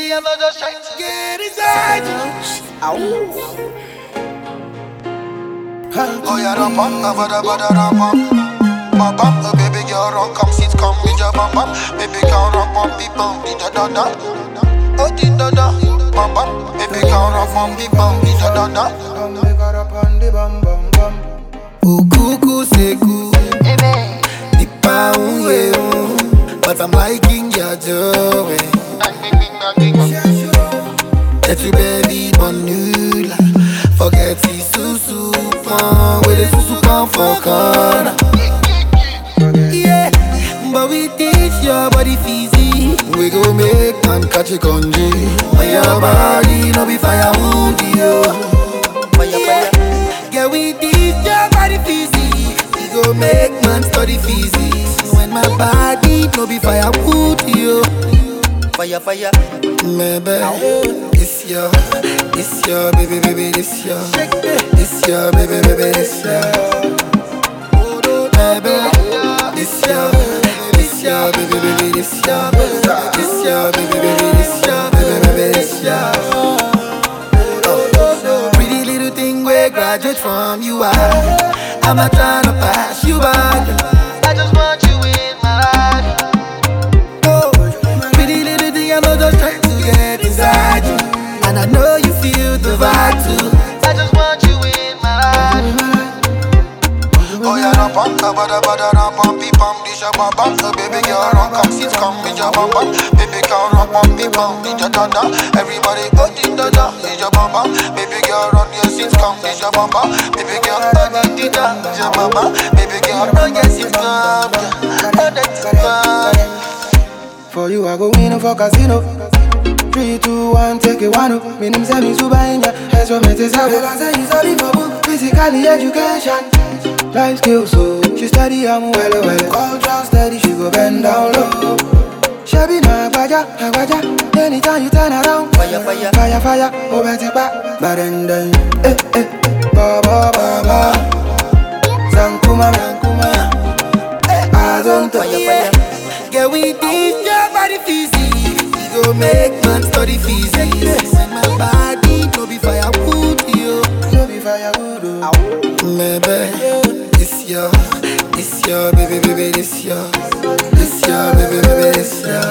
feezy, I'm not just trying to get inside you. Oh yeah, ram bam, bada bada ram bam, bam bam. Baby girl, run, come sit, come with your bam bam. Baby girl, run, bam, bam, da da da. Oh di da da, bam bam. Baby girl, run, bam, bam, da da da. Ukuku seku, nipa unye but I'm liking your joy. That you baby bonula, forget the susu pan, where the susu pan for corner. Yeah, but we teach your body fizzy. We go make man catch a congee. On your body, no be fire wound you. Fire. Yeah, we teach your body fizzy. We go make man study physics. When my body, no be fire wound you. Fire. Maybe it's your baby, this your baby, this your. Maybe it's your baby, this your baby, this your. Pretty little thing we graduate from you are. I'm not trying to pass you by. I just want you in my life. Oh, pretty little thing, I'm not just trying to get inside you. And I know you feel the vibe too. I just want you in my life. Oh yeah, ram bam, bada bada ram bam, bam, disha bam bam. Baby girl, run, come sit, come with your bam bam. Baby girl, run, bam, da da da. Everybody, oh di da da, disha bam bam. Baby girl, run your sit, come disha bam bam. Baby girl, oh di da, disha bam bam. Baby girl, run your sit, come, oh that's fun. For you, I go in for casino. 3, 2, 1, take it one up. Me name say me Suba India. That's what me say. Because I use all for book. Physically education, life skills. So she study, I'm well. Culture steady, she go bend down low. Shabby na agbaja. Anytime you turn around, fire. Oh, better back. But then, ba. Sankuma. I don't Fire. Yeah, we teach your body physics. We go make man study physics. When my body no be firewood, yo. No be firewood, oh. Maybe it's your baby, this your baby, this your.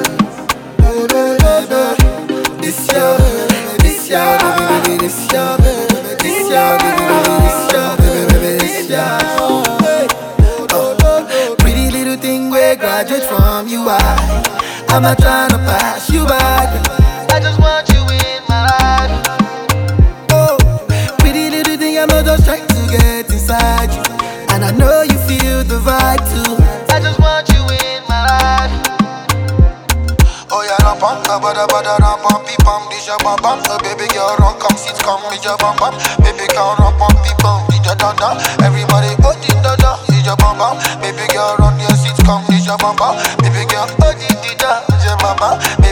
This your baby, this your baby, this your pretty little thing we graduate from you are. I'm not trying to pass you by. I just want you in my life. Oh, pretty little thing, I'm not just trying to get inside you. And I know you feel the vibe too. I just want you in my life. Oh yeah, ram bam, bada ram bam, disha bam bam. Baby girl, run, come sit, come with your bam bam. Baby girl, run, bam, da da. Everybody, oh di da da, disha bam bam. Baby girl, run your sit, come disha bam bam. Baby girl, oh di da, disha bam bam.